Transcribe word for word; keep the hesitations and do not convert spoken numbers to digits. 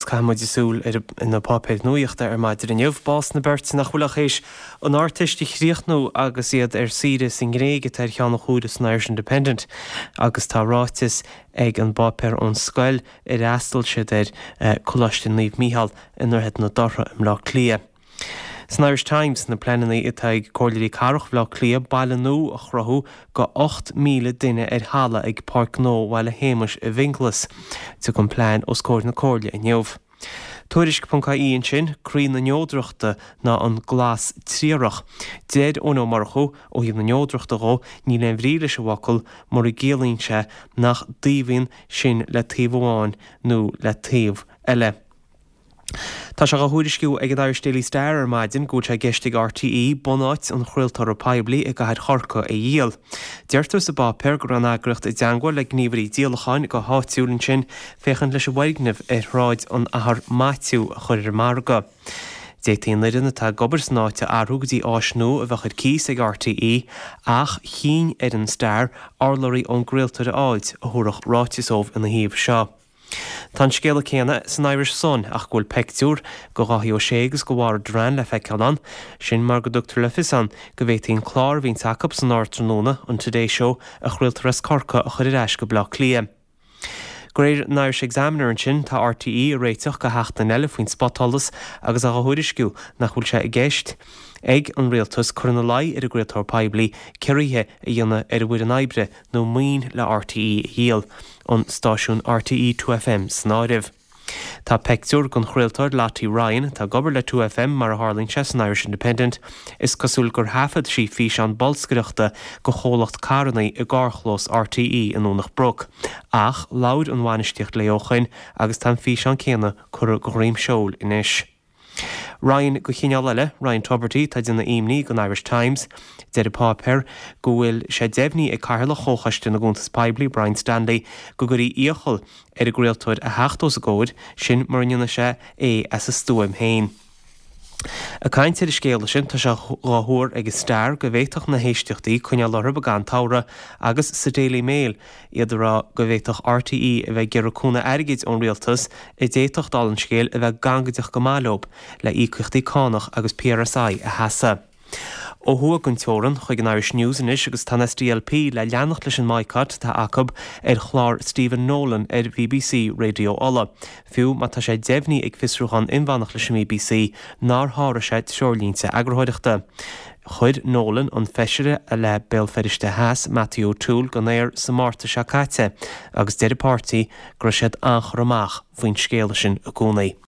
camuid súil in na pápéid nuíochta ar maidir in jobh bás na bert nach chulach éis an artist chríochnú agus iad ar siad sin gréige tar cheanna chúdas na Irish Independent agus tá ráitis ag an bápéir ón scoil ar eastal siad ar Coláiste Naomh Mícheál inar het na dorra im lá clia. San Irish Times na pleananaí itá ag cóirlaí carach bhlá clia baile nó a chrothú go ácht míle duine ar hála ag Parc Nó bhile héimeas i Vinclas tu an plán ó scóir na cóirla in Neamh. Tuairisc.caí an sin crí na neodreachta ná an glas tríarach. Déad ó nó marchu ó híomh na neodreachta go ní le bhríle se bhacail mar i ggéalaínse nach daobhainn sin le taobháin nó le taobh eile. Tá se go thuairisciú ag an Irish Daily Star ar maidin go sé geistigh R T É bunáit an chruiltar Poibli ag gaiid chorca a dhéal. Deirtar sa bápéir gur an agracht i deangáil le gníomharí díalacháin go háitiúlann sin féchan leis a bhaigneamh ar ráid an ahar Matthew a chuir marga. Détaon lidan atá gobar snáite arúgadí áisnú a bheitchad cís ag R T É ach chin ar an Star orlairí ón gréaltar a áid a thuireach ráitisómh in na híomh seo. Tá scéala céanna san Irish Sun ach ghfuil pictiúr go gáthí ó ségus go bhhar drein le feiceanán sin mar go dúchttar le fisan go bhhétaíon chlár hín takeap san áirtróna an Today Show a chruiltar as corca a chuir eis go blá clia. Gréir an Irish Examiner an sin tá R T É a réiteach go heachtain eile faoin spotálas agus a thuairisciú nach bhfuil sé i gceist. Ag an rialtas chuir na lai ar a gréaltar Poibli cirithe a dhéanana ar a bhuiir an oibre nó maoin le R T É híal an stáisiún R T É two F M snáideh. Tá pictiúr gon chruiltar Lottie Ryan tá gobar le two F M mar a Harlingse san Irish Independent is cosúil gur hafad sí fís an bolscoireachta go cholacht carnaí i gárchlós R T É in ónach brug. Ach laud an bhainisteocht leochain agus tá fís an céanna chur go réimseoil inis. Ryan go chineal eile, Ryan Tuberty tá dina imní gon Irish Times, deir a pápéir go bhfuil sé déimhní ag caithla chóchaiste na gúntas Poibli Brian Stanley go gurí íochail ar a gréaltóid a heachtós a góid sin mar inna sé é as a stúim héin. A caint ar a scéala sin tá se ráthúir ag Star go bhhéiteach na héisteachtaí chuine lethir began tára agus sa Daily Mail iad rá go bhhéiteach R T É a bheith gearúna airgid ón rialtas i déiteach dal an scéal a bheith gangadeach go máilób le ícuchtaí cánach agus P R S I a heasa. Ó thua gon teoran chuig an Irish News inis agus tá S D L P le leannach leis an maicad tá acab ar chlár Stephen Nolan ar V B C Radio Ola. Fiú má tá sé déimhní ag fisrúchan inmhanach leis an V B C nar hára sé seirlínte agrthóideachta. Chuid Nolan an feisire a le béalferiste Haas Matthew O'Toole go néir sa Márta Seacáte agus deir pártaí gur siad anchar amach faoin scéala sin a gúnaí.